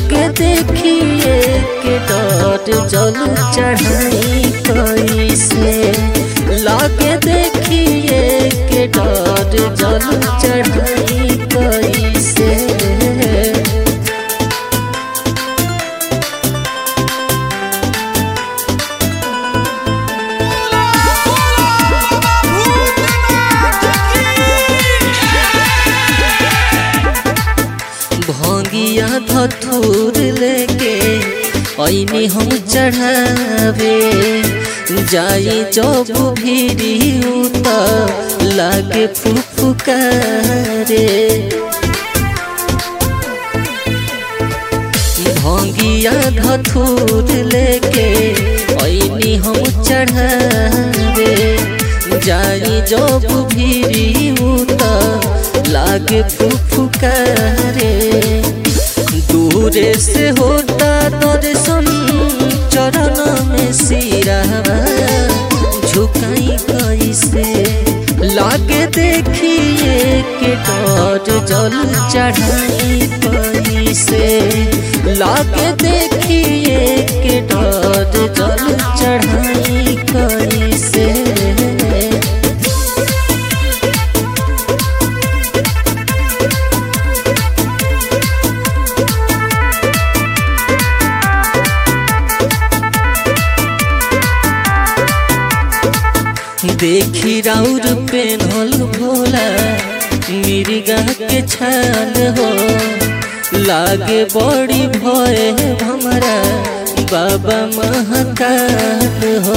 लागे देखिए के डर जल चढ़ाई कैसे, लागे देखिए के डर जल चढ़ाई कैसे। भंगिया धतूर लेके ऐनी हम चढ़ावे, जाई जब भीरी उत लागे फुफुकारे। भंगिया धतूर लेके ऐनी हम चढ़ावे, जाई जब भीरी उत लागे फुफुकारे। दूरे से होता दर्शन चरण में सिरवा झुकाई कैसे, लागे देखिए के डर जल चढ़ाई कैसे, लागे देखिए के डर जल चढ़ाई कैसे। देखी राउर पेन्हल भोला मिर्गा के छाल हो, लागे बड़ी भय हमारा बाबा महाकाल हो।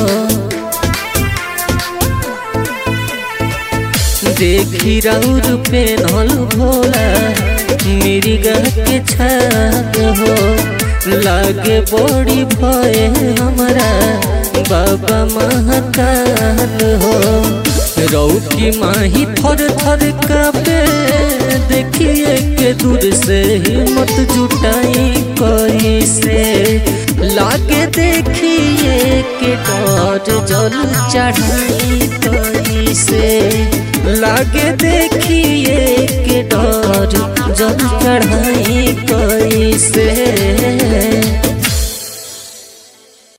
देखी राउर पेन्हल भोला मिर्गा के छाल हो, लागे बड़ी भय हमारा बाबा महाकाल हो। रौकी माही थर थर कापे, देखिए के दूर से हिम्मत जुटाई कैसे, लागे देखिए के डर जल चढ़ाई कैसे, लागे देखिए के डर जल चढ़ाई कैसे।